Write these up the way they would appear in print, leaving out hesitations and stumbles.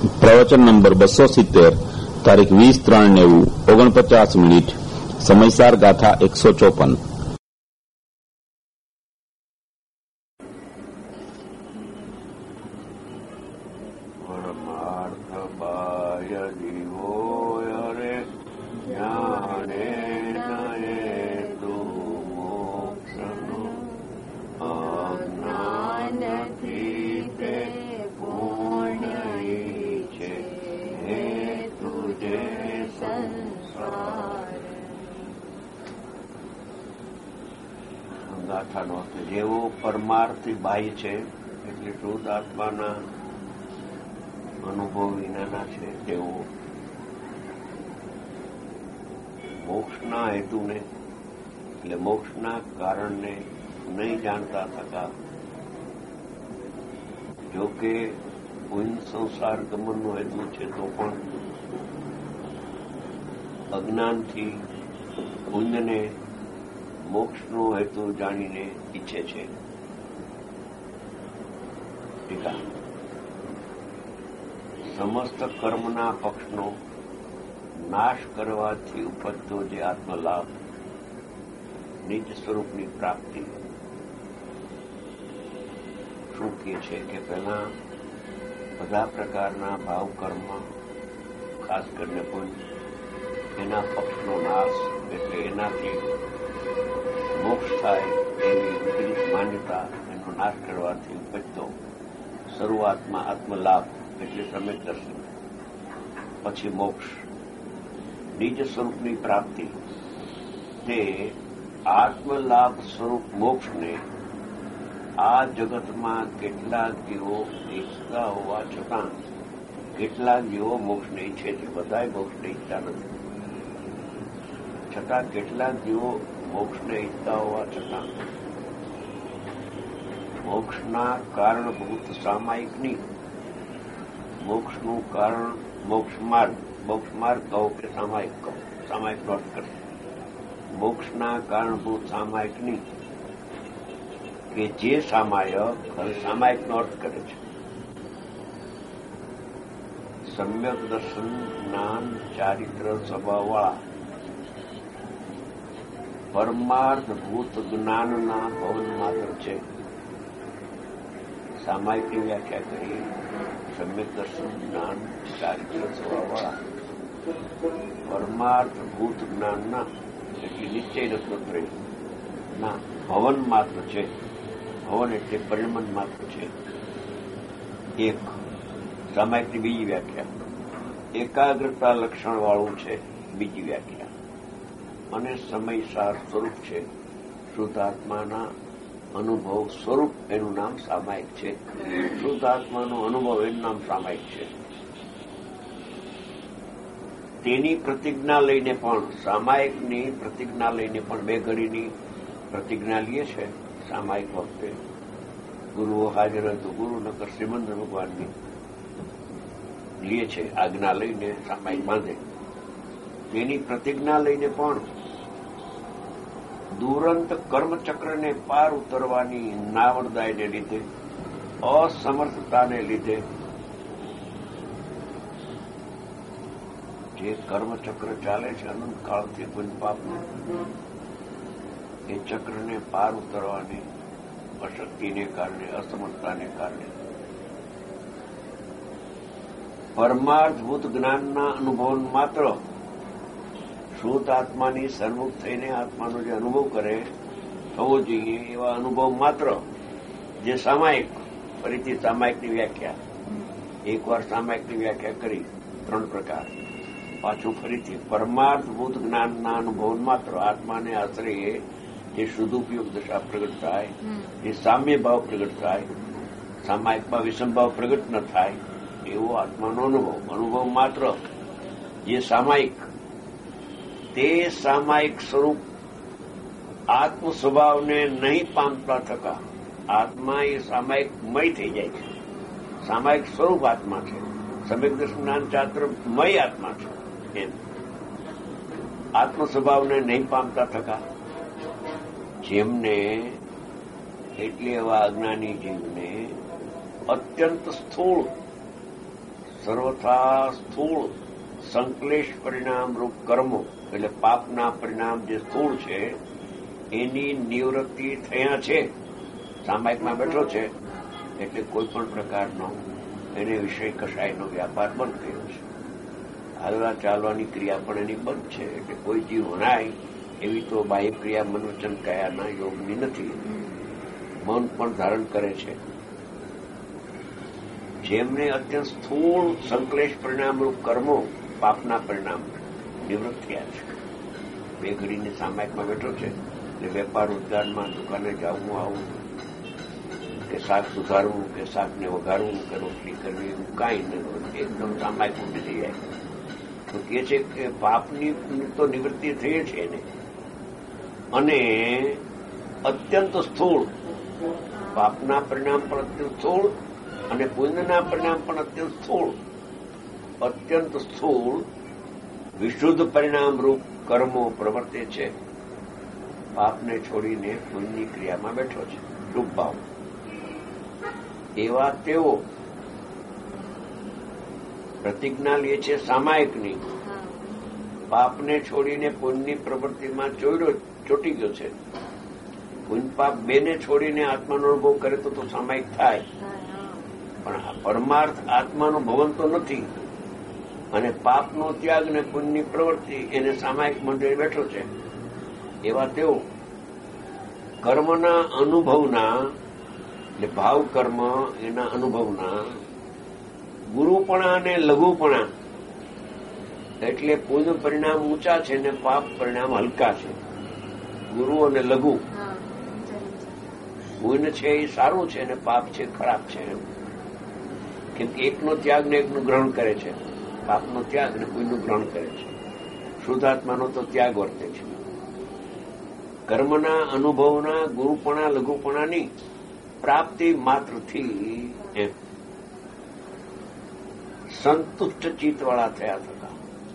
પ્રવચન નંબર 270, તારીખ 20/3/90, 49 મિનિટ. સમયસાર ગાથા 154. ગાથાનો જેવો પરમાર્થી બાહ્ય છે એટલે શુદ્ધ આત્માના અનુભવ વિનાના છે, તેવો મોક્ષના હેતુને એટલે મોક્ષના કારણને નહીં જાણતા થતા, જોકે પુણ્ય સંસાર ગમનનો હેતુ છે તો પણ અજ્ઞાનથી પુણ્યને મોક્ષનો હેતુ જાણીને ઈચ્છે છે. ટીકા: સમસ્ત કર્મના પક્ષનો નાશ કરવાથી ઉપજતો જે આત્મલાભ, નિજ સ્વરૂપની પ્રાપ્તિ, શું કહે છે કે પહેલા બધા પ્રકારના ભાવ કર્મ, ખાસ કરીને પુણ્ય, એના પક્ષનો નાશ એટલે એનાથી મોક્ષ થાય એવી વિપરીત માન્યતા, એનો નાશ કરવાથી ઉપજતો શરૂઆતમાં આત્મલાભ એટલે સમ્યક દર્શન, પછી મોક્ષ, નિજ સ્વરૂપની પ્રાપ્તિ. તે આત્મલાભ સ્વરૂપ મોક્ષને આ જગતમાં કેટલાક જીવો ઈચ્છતા હોવા છતાં કેટલાક જીવો મોક્ષને ઈચ્છે છે. બધાય મોક્ષને ઈચ્છતા નથી, છતાં કેટલાક જીવો મોક્ષને ઈચ્છતા હોવા છતાં મોક્ષના કારણભૂત સામાયિકની, મોક્ષનું કારણ મોક્ષમાર્ગ કહો કે સામાયિક કહો, સામાયિક નોટ કરશે. મોક્ષના કારણભૂત સામાયિકની કે જે સામાયક હવે સામાયિક નોટ કરે છે, સમ્યક દર્શન, જ્ઞાન, ચારિત્ર સ્વભાવવાળા પરમાર્થભૂત જ્ઞાનના ભવન માત્ર છે. સામાયિકની વ્યાખ્યા કરી સમ્યક દર્શન, જ્ઞાન, ચારિત્ર સ્વભાવવાળા પરમાર્થભૂત જ્ઞાનના એટલે નિશ્ચય રત્નત્રય ના ભવન માત્ર છે. ભવન એટલે પરિણમન માત્ર છે. એક સામાયિકની બીજી વ્યાખ્યા એકાગ્રતા લક્ષણ વાળું છે, બીજી વ્યાખ્યા, અને સમયસાર સ્વરૂપ છે. શુદ્ધાત્માના અનુભવ સ્વરૂપ એનું નામ સામાયિક છે. શુદ્ધાત્માનો અનુભવ એનું નામ સામાયિક છે. તેની પ્રતિજ્ઞા લઈને પણ, સામાયિકની પ્રતિજ્ઞા લઈને પણ, બે ઘડીની પ્રતિજ્ઞા લે છે સામાયિક વખતે. ગુરુઓ હાજર હોય તો ગુરુ, નકર શ્રીમંત ભગવાનની લે છે આજ્ઞા લઈને સામાયિક બાંધે. તેની પ્રતિજ્ઞા લઈને પણ દુરંત કર્મચક્રને પાર ઉતરવાની નાવડદાયને લીધે, અસમર્થતાને લીધે જે કર્મચક્ર ચાલે છે અનંતકાળથી પુણ્યપાપનું, એ ચક્રને પાર ઉતરવાની અશક્તિને કારણે, અસમર્થતાને કારણે પરમાર્થભૂત જ્ઞાનના અનુભવ માત્ર શુદ્ધ આત્માની સન્મુખ થઈને આત્માનો જે અનુભવ કરે થવો જોઈએ એવા અનુભવ માત્ર, જે સામાયિક, ફરીથી સામાયિકની વ્યાખ્યા, એકવાર સામાયિકની વ્યાખ્યા કરી 3 પ્રકાર, પાછું ફરીથી પરમાર્થભૂત જ્ઞાનના અનુભવ માત્ર, આત્માને આશ્રયે જે શુદ્ધોપયોગ દશા પ્રગટ થાય, જે સામ્ય ભાવ પ્રગટ થાય, સામાયિકમાં વિષમભાવ પ્રગટ ન થાય એવો આત્માનો અનુભવ માત્ર, જે સામાયિક, તે સામાયિક સ્વરૂપ આત્મ સ્વભાવને નહીં પામતા થતા આત્મા એ સામાયિકમય થઈ જાય છે. સામાયિક સ્વરૂપ આત્મા છે, સમ્યક દર્શન, જ્ઞાન, ચારિત્ર મય આત્મા છે. એમ આત્મ સ્વભાવને નહીં પામતા થતા જેમને, એટલે એવા અજ્ઞાની જીવને અત્યંત સ્થૂળ સર્વથા સ્થૂળ સંશ્લેષ પરિણામરૂપ કર્મો એટલે પાપના પરિણામ જે સ્થૂળ છે એની નિવૃત્તિ થયા છે. સામાયિકમાં બેઠો છે એટલે કોઈ પણ પ્રકારનો એને વિષય કશાયનો વ્યાપાર બંધ થયો છે. હાલવા ચાલવાની ક્રિયા પણ એની બંધ છે. એટલે કોઈ જીવ હણાય એવી તો બાહ્ય ક્રિયા મનોવચન કયાના યોગની નથી. મન પણ ધારણ કરે છે. જેમને અત્યંત સ્થૂળ સંશ્લેષ પરિણામરૂપ કર્મો પાપના પરિણામ નિવૃત્ત થયા છે. બે ઘડીની સામાયિકમાં બેઠો છે એટલે વેપાર રોજગારમાં દુકાને જવું આવું કે શાક સુધારવું કે શાકને વઘારવું કે રોટલી કરવી એવું કાંઈ નહીં, એકદમ સામાયિક ઉઠી થઈ જાય. તો કહે છે કે પાપની તો નિવૃત્તિ થઈ છે એને, અને અત્યંત સ્થૂળ પાપના પરિણામ પણ અત્યંત સ્થૂળ અને પુણ્યના પરિણામ પણ અત્યંત સ્થૂળ વિશુદ્ધ પરિણામરૂપ કર્મો પ્રવર્તે છે. પાપને છોડીને પુણ્યની ક્રિયામાં બેઠો છે. શુભ ભાવ એવા તેઓ પ્રતિજ્ઞા લે છે સામાયિકની. પાપને છોડીને પુણ્યની પ્રવૃત્તિમાં ચોટી ગયો છે. પુણ્ય પાપ બેને છોડીને આત્માનો અનુભવ કરે તો સામાયિક થાય, પણ પરમાર્થ આત્માનું ભવન તો નથી. અને પાપનો ત્યાગ અને પુણ્યની પ્રવૃત્તિ એને સામાયિક મંડળે બેઠો છે. એવા તેઓ કર્મના અનુભવના એટલે ભાવ કર્મ એના અનુભવના ગુરુપણા અને લઘુપણા એટલે પુણ્ય પરિણામ ઊંચા છે ને પાપ પરિણામ હલકા છે. ગુરુ અને લઘુ, પુણ્ય છે એ સારું છે અને પાપ છે ખરાબ છે. કેમ કે એકનો ત્યાગ ને એકનું ગ્રહણ કરે છે. પાપનો ત્યાગ અને પુણ્યનું ગ્રહણ કરે છે. શુદ્ધાત્માનો તો ત્યાગ વર્તે છે. કર્મના અનુભવના ગુરુપણા લઘુપણાની પ્રાપ્તિ માત્રથી સંતુષ્ટ ચિત્તવાળા થયા હતા.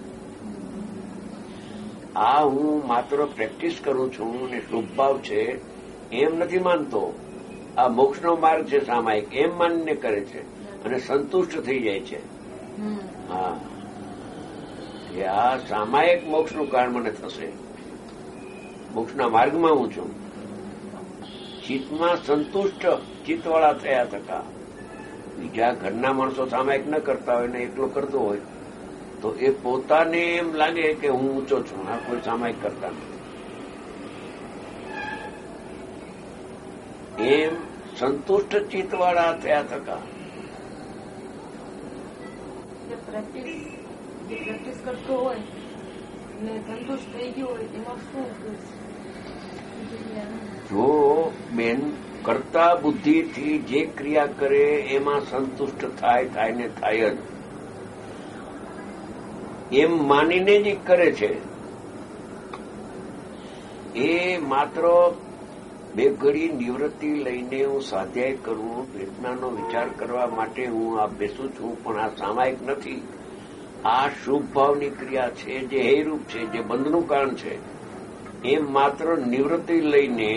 આ હું માત્ર પ્રેક્ટિસ કરું છું અને શુભભાવ છે એમ નથી માનતો. આ મોક્ષનો માર્ગ છે સામાયિક એમ માનીને કરે છે અને સંતુષ્ટ થઈ જાય છે. હા, કે આ સામાયિક મોક્ષનું કારણ મને થશે. મોક્ષના માર્ગમાં હું છું. ચિત્તમાં સંતુષ્ટ ચિત્તવાળા થયા થતા. બીજા ઘરના માણસો સામાયિક ન કરતા હોય ને એકલો કરતો હોય તો એ પોતાને એમ લાગે કે હું ઊંચો છું, આ કોઈ સામાયિક કરતા નથી. એમ સંતુષ્ટ ચિત્તવાળા થયા થતા. પ્રેક્ટિસ કરતો હોય ને સંતુષ્ટ થઈ ગયો હોય એમાં શું? જો બેન કર્તા બુદ્ધિથી જે ક્રિયા કરે એમાં સંતુષ્ટ થાય ને થાય જ એમ માનીને જ કરે છે. એ માત્ર બે ઘડી નિવૃત્તિ લઈને હું સ્વાધ્યાય કરું, વેદનાનો વિચાર કરવા માટે હું આ બેસું છું, પણ આ સામાયિક નથી. આ શુભ ભાવની ક્રિયા છે, જે હેયરૂપ છે, જે બંધનું કારણ છે. એમ માત્ર નિવૃત્તિ લઈને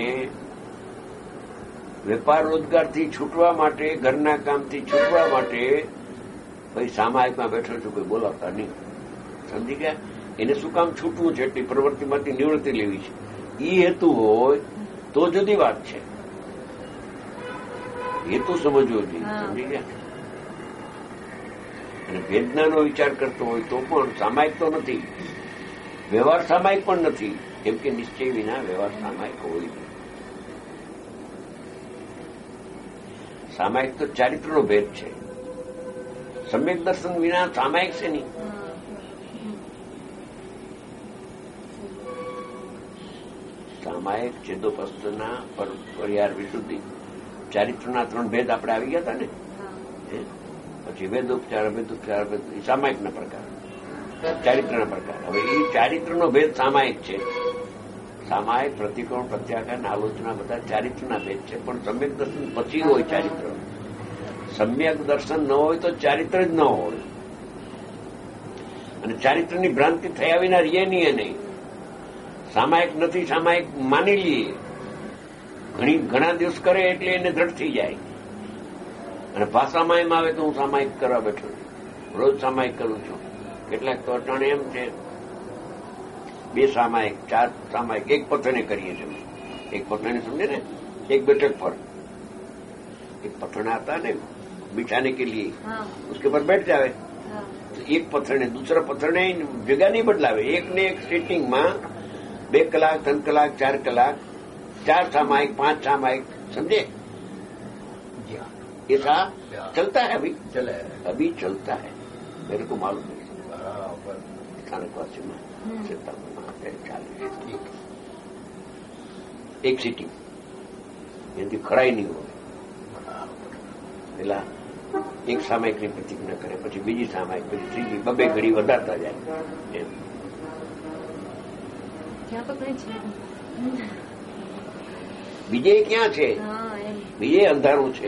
વેપાર રોજગારથી છૂટવા માટે, ઘરના કામથી છૂટવા માટે ભાઈ સામાયિકમાં બેઠો છું, કોઈ બોલાવતા નહીં. સમજી ગયા? એને શું કામ છૂટવું છે? એટલી પ્રવૃત્તિમાંથી નિવૃત્તિ લેવી છે. એ હેતુ હોય તો જુદી વાત છે. હેતુ સમજવો જોઈએ. સમજી ગયા? અને વેદનાનો વિચાર કરતો હોય તો પણ સામાયિક તો નથી. વ્યવહાર સામાયિક પણ નથી. કેમ કે નિશ્ચય વિના વ્યવહાર સામાયિક હોય. સામાયિક તો ચારિત્રનો ભેદ છે. સમ્યક દર્શન વિના સામાયિક છે નહીં. સામાયિક ચેતોપસ્થના પરિહાર વિશુદ્ધિ ચારિત્રના 3 ભેદ આપણે આવી ગયા હતા ને. પછી વેદોપચાર, વેદોપચાર, સામાયિકના પ્રકાર, ચારિત્રના પ્રકાર. હવે એ ચારિત્રનો ભેદ સામાયિક છે. સામાયિક પ્રતિક્રમણ, પ્રત્યાખ્યાન, આલોચના બધા ચારિત્રના ભેદ છે. પણ સમ્યક દર્શન પછી હોય ચારિત્ર. સમ્યક દર્શન ન હોય તો ચારિત્ર જ ન હોય. અને ચારિત્રની ભ્રાંતિ થયા વિના રીએ નહીં. નહીં સામાયિક નથી, સામાયિક માની લઈએ. ઘણા દિવસ કરે એટલે એને દ્રઢ થઈ જાય. અને ભાષામાં એમ આવે કે હું સામાયિક કરવા બેઠો છું. રોજ સામાયિક કરું છું. કેટલાક તો અટાણે એમ છે 2 સામાયિક 4 સામાયિક એક પથને કરીએ છીએ. એક પથને સમજે ને, એક बैठक पर एक पत्थर आता है ना बिछाने के लिए, उसके ऊपर बैठ जावे. तो एक पत्थर ने दूसरा पत्थर ने जगह नहीं बदलावे. एक ने एक सीटिंग में 2 कलाक 3 कलाक 4 कलाक 4 सामायिक 5 सामायिक, समझे? ऐसा चलता है अभी चलता है. मेरे को मालूम नहीं. स्थानकवासी में 40 एक सीटिंग यदि खड़ाई नहीं हो પેલા એક સામાયિકની પ્રતિજ્ઞા કરે, પછી બીજી સામાયિક, પછી ત્રીજી, 2 ઘડી વધારતા જાય. એમ બીજે ક્યાં છે? બીજે અંધારું છે.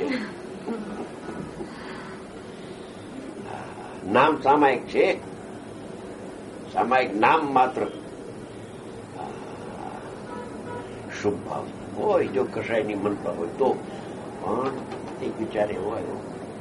નામ સામાયિક છે, સામાયિક નામ માત્ર. શુભ ભાવ હોય જો કશાયની મનતા હોય તો. પણ એક વિચાર એવો આવ્યો,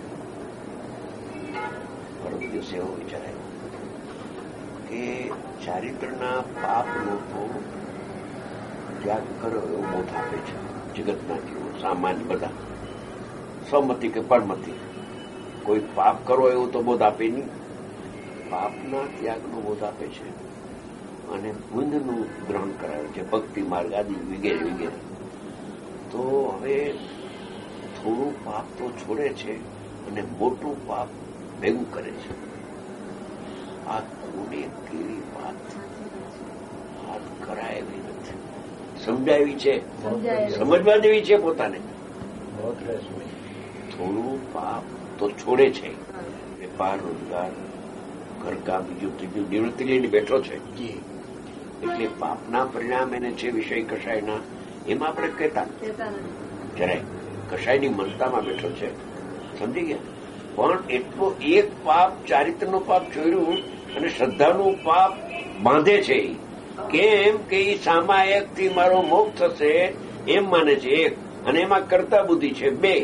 પરમ દિવસે એવો વિચાર આવ્યો કે ચારિત્રના પાપનો તો ત્યાગ કરો એવો બોધ આપે છે જગતના જીવો, સામાન્ય બધા, સ્વમતિ કે પરમતિ. કોઈ પાપ કરો એવું તો બોધ આપે નહીં, પાપના ત્યાગનો બોધ આપે છે. અને પુણ્યનું ગ્રહણ કરાવે છે, ભક્તિ માર્ગ આદિ વગેરે વગેરે. તો હવે થોડું પાપ તો છોડે છે અને મોટું પાપ ભેગું કરે છે. આ કોને કેવી વાત કરાય એવી નથી, સમજાવી છે, સમજવા જેવી છે પોતાને. થોડું પાપ તો છોડે છે, વેપાર રોજગાર ઘરકામ બીજું ત્રીજું નિવૃત્તિ લઈને બેઠો છે. એટલે પાપના પરિણામ એને છે વિષય કશાયના, એમાં આપણે કહેતા જરાય કશાયની મનતામાં બેઠો છે, સમજી ગયા. પણ એટલો એક પાપ, ચારિત્રનું પાપ છોડ્યું અને શ્રદ્ધાનું પાપ બાંધે છે. કેમ કે એ સામાયિકથી મારો મોક્ષ થશે એમ માને છે એક, અને એમાં કર્તા બુદ્ધિ છે 2.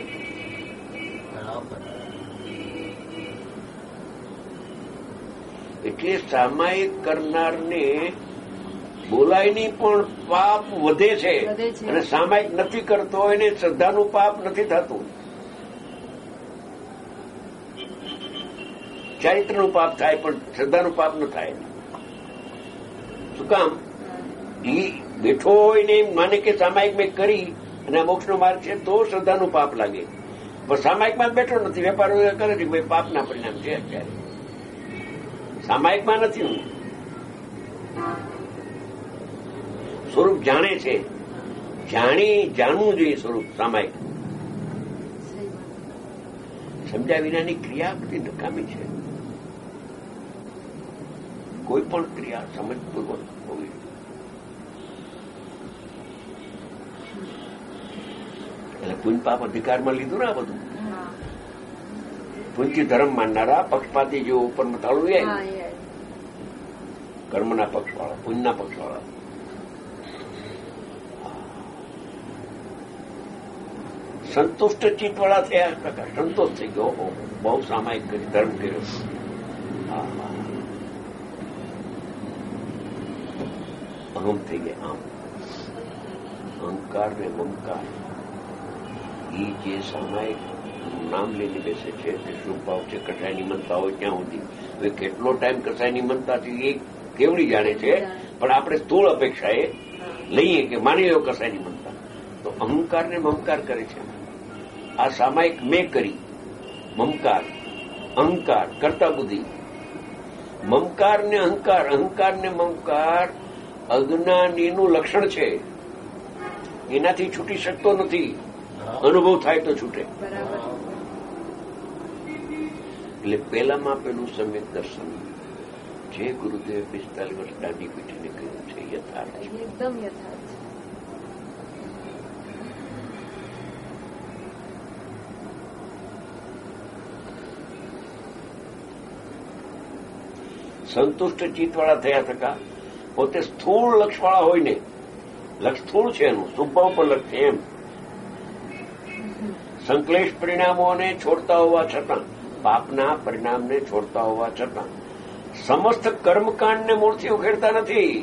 એટલે સામાયિક કરનારને બોલાય નહીં પણ પાપ વધે છે, અને સામાયિક નથી કરતો એને શ્રદ્ધાનું પાપ નથી થતું, ચારિત્રનું પાપ થાય પણ શ્રદ્ધાનું પાપ ન થાય. શું કામ? એ બેઠો હોય ને એમ માને કે સામાયિક મેં કરી અને મોક્ષનો માર્ગ છે તો શ્રદ્ધાનું પાપ લાગે, પણ સામાયિકમાં જ બેઠો નથી, વેપાર કરે છે, ભાઈ પાપના પરિણામ છે. અત્યારે સામાયિકમાં નથી, હું સ્વરૂપ જાણે છે, જાણવું જોઈએ સ્વરૂપ સામાયિક. સમજ્યા વિનાની ક્રિયા બધી નકામી છે. કોઈ પણ ક્રિયા સમજપૂર્વક હોવી. એટલે પુણ્ય પાપ અધિકારમાં લીધું ને આ બધું. પુણ્યથી ધર્મ માનનારા પક્ષપાતી જેવો ઉપર મથાળું જાય, કર્મના પક્ષવાળા, પુણ્યના પક્ષવાળા. સંતુષ્ટ ચિત્તવાળા થયા, પ્રકાર સંતોષ થઈ ગયો, બહુ સામાયિક કરી ધર્મ કર્યો. અહમ થઈ ગયા. અહંકાર ને મમકાર એ જે સામાયિક નામ લઈને બેસે છે તે શુભ ભાવ છે. કસાયની મનતા હોય ત્યાં સુધી. હવે કેટલો ટાઈમ કસાયની મનતા છે એ કેવડી જાણે છે, પણ આપણે સ્થૂળ અપેક્ષાએ લઈએ કે માની લો કસાયની મનતા, તો અહંકાર ને મમકાર કરે છે. આ સામાયિક મેં કરી, મમકાર, અહંકાર, કર્તા બુદ્ધિ. મમકાર ને અહંકાર, અહંકાર ને મમકાર અજ્ઞાનીનું લક્ષણ છે. એનાથી છૂટી શકતો નથી, અનુભવ થાય તો છૂટે. એટલે પેલામાં પેલું સમ્યક દર્શન જે ગુરુદેવે 45 વર્ષ દાંડી પીઠીને કહ્યું છે યથાર્થ છે, એકદમ યથાર્થ. સંતુષ્ટ ચિત્તવાળા થયા થકા પોતે સ્થૂળ લક્ષવાળા હોય ને, લક્ષ સ્થૂળ છે એનું, શુભભાવ પર લક્ષ છે એમ. સંકલેશ પરિણામોને છોડતા હોવા છતાં પાપના પરિણામને છોડતા હોવા છતાં સમસ્ત કર્મકાંડને મૂળથી ઉખેડતા નથી.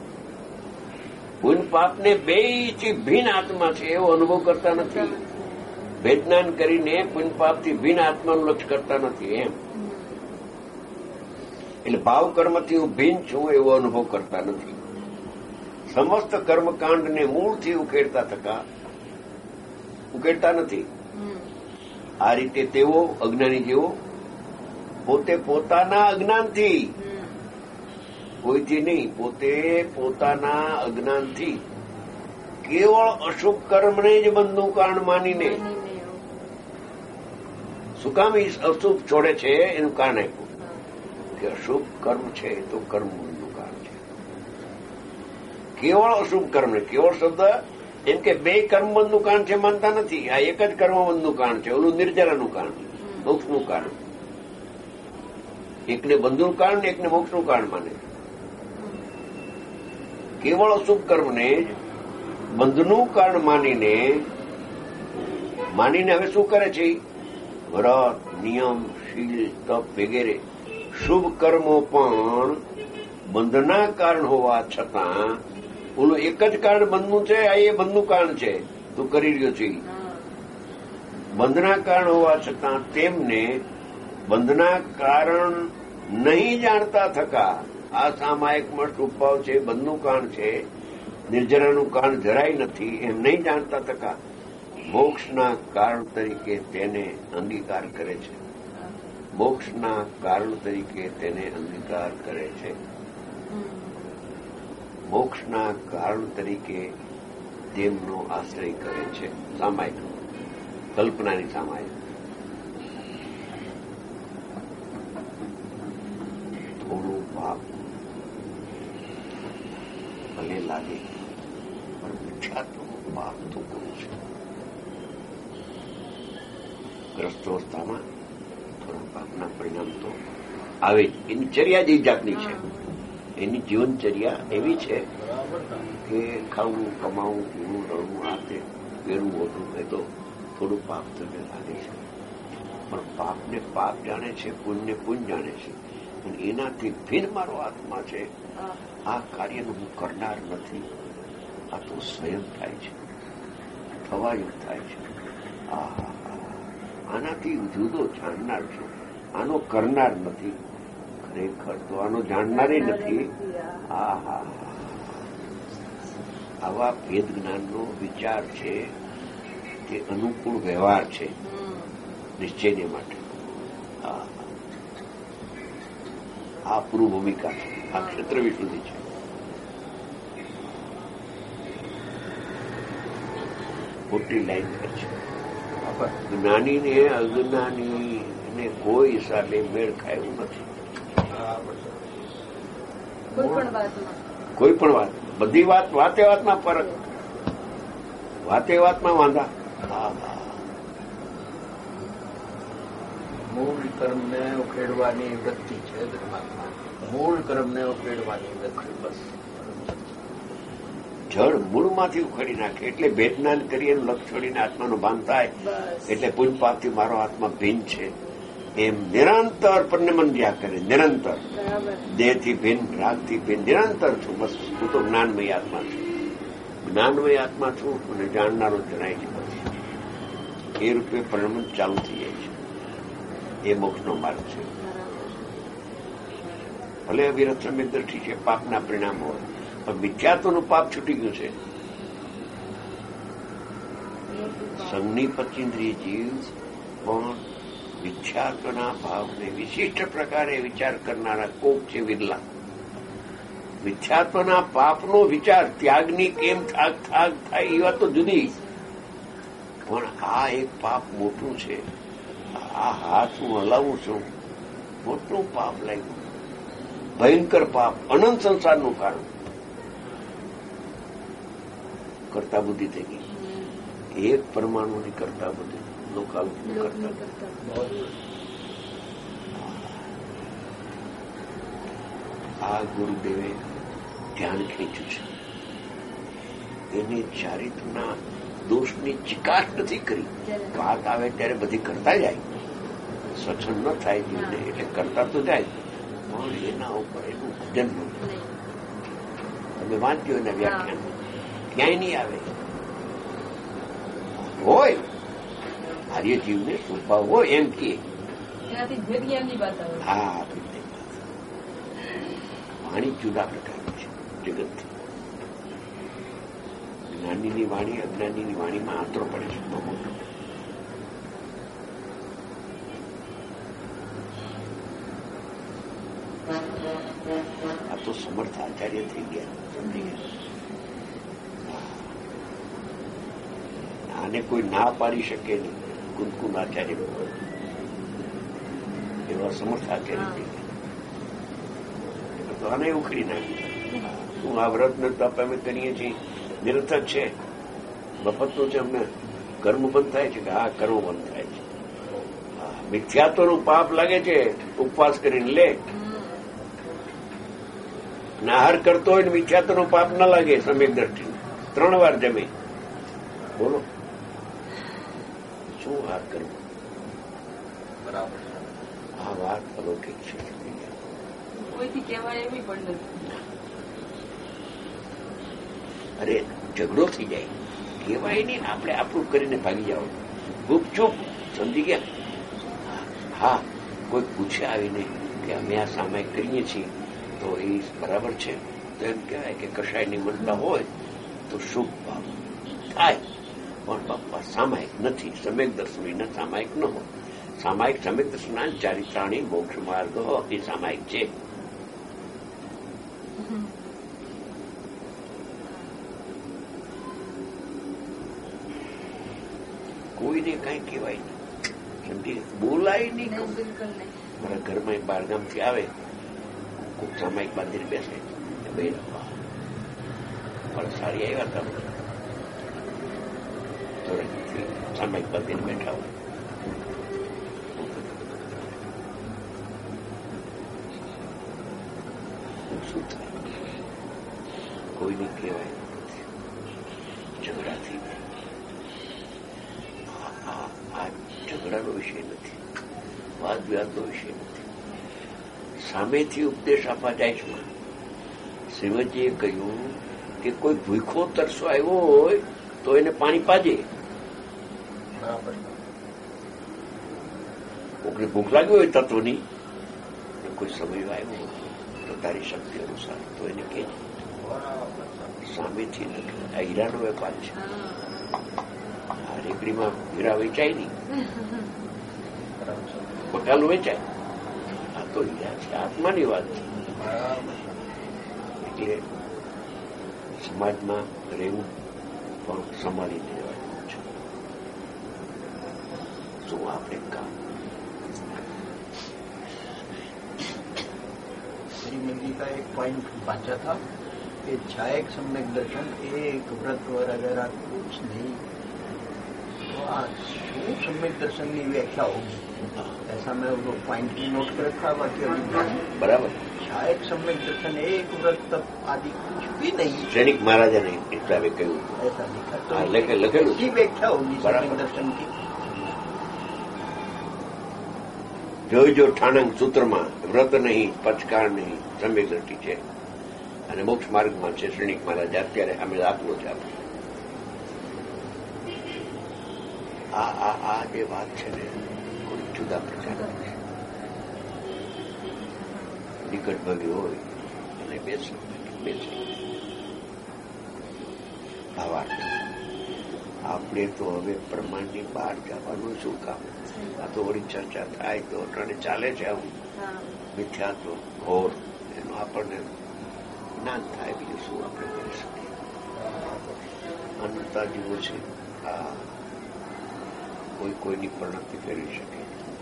પુણ્ય પાપને બેયથી ભિન્ન આત્મા છે એવો અનુભવ કરતા નથી. વેદનાન કરીને પુણ્ય પાપથી ભિન્ન આત્માનું લક્ષ્ય કરતા નથી. એમ એટલે ભાવ કર્મથી હું ભિન્ન છું એવો અનુભવ કરતા નથી. સમસ્ત કર્મકાંડને મૂળથી ઉકેડતા નથી. આ રીતે તેઓ અજ્ઞાની જેવો પોતે પોતાના અજ્ઞાનથી, કોઈથી નહીં, પોતે પોતાના અજ્ઞાનથી કેવળ અશુભ કર્મને જ બંધનું કારણ માનીને શું કામ અશુભ છોડે છે એનું કારણ આપ્યું કે અશુભ કર્મ છે તો કર્મ બંધનું કારણ છે. કેવળ અશુભ કર્મને, કેવળ શબ્દ એમ કે બે કર્મબંધનું કારણ છે માનતા નથી. આ એક જ કર્મબંધનું કારણ છે. ઓલું નિર્જરાનું કારણ, મોક્ષનું કારણ. એકને બંધનું કારણ, એકને મોક્ષનું કારણ માને. કેવળ અશુભ કર્મને જ બંધનું કારણ માનીને હવે શું કરે છે? વ્રત, નિયમ, શીલ, તપ વગેરે શુભ કર્મો પણ બંધના કારણ હોવા છતાં ઓલું એક જ કારણ બંધનું છે, આ એ બંધનું કારણ છે, તું કરી રહ્યો છે. બંધના કારણ હોવા છતાં તેમને બંધના કારણ નહીં જાણતા થકા આ સામાયિકમાં શુભ ભાવ છે, બંધનું કારણ છે, નિર્જરાનું કારણ જરાય નથી એમ નહીં જાણતા થકા મોક્ષના કારણ તરીકે તેને અંગીકાર કરે છે. મોક્ષના કારણ તરીકે તેને અંગીકાર કરે છે. મોક્ષના કારણ તરીકે તેમનો આશ્રય કરે છે. સામાયિક, કલ્પનાની સામાયિક. થોડું પાપ ભલે લાગે પણ મિથ્યાત્વનું પાપ તો કરવું છે. ગ્રસ્તોવસ્થામાં થોડા પાપના પરિણામ તો આવે જ. એની ચર્યા જ એ જાતની છે. એની જીવનચર્યા એવી છે કે ખાવું, કમાવું, પીવું, રડવું, આ તે પહેરવું, ઓઢવું, એ તો થોડું પાપ તમને લાગે છે. પણ પાપને પાપ જાણે છે, પુણ્યને પુણ્ય જાણે છે. અને એનાથી ભિન્ન મારો આત્મા છે. આ કાર્યનું હું કરનાર નથી. આ તો સ્વયં થાય છે, થવાયું થાય છે. આનાથી જુદો જાણનાર છું, આનો કરનાર નથી. ખરેખર તો આનો જાણનારે નથી. આવા ભેદ જ્ઞાનનો વિચાર છે તે અનુકૂળ વ્યવહાર છે નિશ્ચયને માટે. આ પૂર્વ ભૂમિકા છે. આ ક્ષેત્ર વિશુદ્ધિ છે. ખોટી લાઈન પર છે. જ્ઞાનીને અજ્ઞાનીને કોઈ હિસાબે મેળ ખાયું નથી. કોઈ પણ વાત, બધી વાત વાતે વાતમાં ફરક, વાતે વાતમાં વાંધા. મૂળ કર્મને ઉકેડવાની વૃત્તિ છે ધર્માત્મા. મૂળ કર્મને ઉકેડવાની વૃત્તિ. બસ જળ મૂળમાંથી ઉખેડી નાખે. એટલે ભેદનાન કરી એનું લક્ષ છોડીને આત્માનું ભાન થાય. એટલે પુણ્ય પાપથી મારો આત્મા ભિન્ન છે એમ નિરંતર પરિણમન કરે. નિરંતર દેહથી ભિન્ન, રાગથી ભિન્ન, નિરંતર છું. બસ હું તો જ્ઞાનમય આત્મા છું. જ્ઞાનમય આત્મા છું અને જાણનારો જણાય છે. બસ એ રૂપે પરિણમન ચાલુ થઈ જાય છે. એ મોક્ષનો માર્ગ છે. ભલે અવિરત સમ્યક દ્રષ્ટિ છે, પાપના પરિણામ હોય, પણ મિથ્યાત્વનું પાપ છૂટી ગયું છે. સંઘની પચીન્દ્રિય જીવ પણ મિથ્યાત્વના ભાવને વિશિષ્ટ પ્રકારે વિચાર કરનારા કોક છે વિરલા. મિથ્યાત્વના પાપનો વિચાર ત્યાગની કેમ થાય એ વાત તો જુદી, પણ આ એક પાપ મોટું છે. આ હાથ હું હલાવું છું, મોટું પાપ લાગ્યું, ભયંકર પાપ, અનંત સંસારનું કારણ. કરતા બુદ્ધિ થઈ ગઈ. એક પરમાણુની કરતા બુદ્ધિ લોકાલોકની કરતા. આ ગુરુદેવે ધ્યાન ખેંચ્યું છે. એને ચારિત્રના દોષની ચિકાસ નથી કરી. વાત આવે ત્યારે બધી કરતા જાય. સત્સંગ ન થાય જીવને એટલે કરતા તો જાય પણ એના ઉપર એનું ભજન ન થાય. તમે વાંચ્યો એના વ્યાખ્યાન ક્યાંય નહીં આવે હોય આર્યજીવને સ્વભાવ હોય એમ કે હા વાણી જુદા પ્રકારની છે જગતથી. જ્ઞાનીની વાણી અજ્ઞાનીની વાણીમાં આંતરો પડે છે બહુ મોટો. આ તો સમર્થ આચાર્ય થઈ ગયા, સમજી ગયા. આને કોઈ ના પાડી શકે નહીં. કુંદકુંદ આચાર્ય એવા સમર્થ આચાર્ય થઈ ગયા. તો આને ઉખડી નાખ્યું. શું આ વ્રતને તપ અમે કરીએ છીએ નિરર્થક છે? મફતનું છે. અમને કર્મ બંધ થાય છે કે હા કર્મ બંધ થાય છે. મિથ્યાત્વનું પાપ લાગે છે ઉપવાસ કરીને લે. નાહાર કરતો હોય ને મિથ્યાત્વનું પાપ ન લાગે સમ્યક દ્રષ્ટિ 3 વાર જમે. બોલો શું આ કરવું? બરાબર. આ વાત અલૌકિક છે. કોઈથી કહેવાય એવી પણ નથી. અરે ઝઘડો થઈ જાય કહેવાય નહીં. આપણે આપણું કરીને ભાગી જાઓ ગુપચુપ. સમજી ગયા? હા કોઈ પૂછે આવીને કે અમે આ સામાયિક કરીએ છીએ તો એ બરાબર છે તો એમ કહેવાય કે કશાયની મનતા હોય તો શુભ ભાવ થાય પણ બાપા સામાયિક નથી. સમ્યક દર્શનના સામાયિક ન હોય. સામાયિક સમ્યક દર્શના ચારિત્રાણી મોક્ષ માર્ગ એ સામાયિક છે. કોઈને કઈ કહેવાય નહીં. સમજી? બોલાય નહીં. મારા ઘરમાં બહારગામથી આવે કોઈક સામાયિક બાંધીને બેસે બે પણ સારી આવ્યા હતા ધોરણથી સામાયિક બાંધીને બેઠા હોય. શું થાય? કોઈને કહેવાય ઝઘડા થઈ જાય. આ ઝઘડાનો વિષય નથી, વાદ વિવાદનો વિષય નથી. સામેથી ઉપદેશ આપવા જાય છે. શ્રીમદજીએ કહ્યું કે કોઈ ભૂખો તરસો આવ્યો હોય તો એને પાણી પાજે. બરાબર. કોઈને ભૂખ લાગી હોય તત્વની, કોઈ સમય આવ્યો તો તારી શક્તિ અનુસાર તો એને કહેજે. સામેથી નથી. આ હીરાનો વેપાર છે. આ રેકડીમાં હીરા વેચાય નહીં, બકાલું વેચાય. આ તો હીરા છે, આત્માની વાત છે. એટલે સમાજમાં રહેવું પણ સંભાળીને રહેવાનું છે. શું આપણે કામ श्रीमती का एक पॉइंट बांचा था कि छायक सम्यक दर्शन एक व्रत वगैरह कुछ नहीं, तो आज शू सम्यक दर्शन की व्याख्या होगी ऐसा मैं वो पॉइंट नोट कर रखा. बाकी अभी બરાબર. छायक सम्यक दर्शन एक व्रत तप आदि कुछ भी नहीं, સૈનિક મહારાજાને હિસાબે કહ્યું ऐसा लिखा. तो हाँ, लखेलू इसकी व्याख्या होगी बराबर. सम्यक दर्शन की. જોઈજો ઠાણંગ સૂત્રમાં વ્રત નહીં, પચકાર નહીં, સમ્યક દ્રષ્ટિ છે અને મોક્ષ માર્ગમાં છે. શ્રેણિક મહારાજ અત્યારે અમે આપનો છે. આ જે વાત છે ને કોઈ જુદા પ્રકારની છે. નિકટ ભવ્ય હોય અને બેસે ભાવાર્થ. આપણે તો હવે પ્રમાણની બહાર જવાનું શું કામ? આ તો વળી ચર્ચા થાય તો અટાણે ચાલે છે. આવું મિથ્યાત્વ ઘોર એનું આપણને જ્ઞાન થાય. બીજું શું આપણે કરી શકીએ? અનંતા જીવો છે. આ કોઈની પરિણતિ ફેરવી શકે.